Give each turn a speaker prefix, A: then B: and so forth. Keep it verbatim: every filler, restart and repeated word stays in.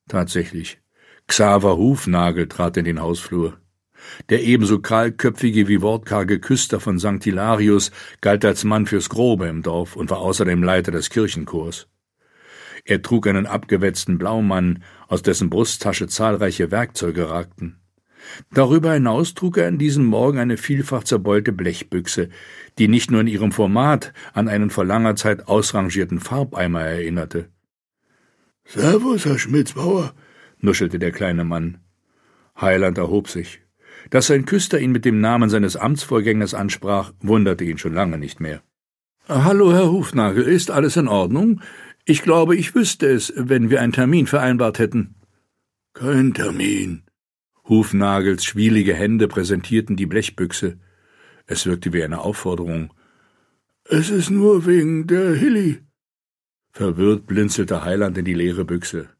A: Tatsächlich. Xaver Hufnagel trat in den Hausflur. Der ebenso kahlköpfige wie wortkarge Küster von Sankt Hilarius galt als Mann fürs Grobe im Dorf und war außerdem Leiter des Kirchenchors. Er trug einen abgewetzten Blaumann, aus dessen Brusttasche zahlreiche Werkzeuge ragten. Darüber hinaus trug er an diesem Morgen eine vielfach zerbeulte Blechbüchse, die nicht nur in ihrem Format an einen vor langer Zeit ausrangierten Farbeimer erinnerte.
B: »Servus, Herr Schmitzbauer«, nuschelte der kleine Mann.
A: Heiland erhob sich. Dass sein Küster ihn mit dem Namen seines Amtsvorgängers ansprach, wunderte ihn schon lange nicht mehr. »Hallo, Herr Hufnagel, ist alles in Ordnung? Ich glaube, ich wüsste es, wenn wir einen Termin vereinbart hätten.«
B: »Kein Termin.«
A: Hufnagels schwielige Hände präsentierten die Blechbüchse. Es wirkte wie eine Aufforderung.
B: »Es ist nur wegen der Hilly.«
A: Verwirrt blinzelte Heiland in die leere Büchse.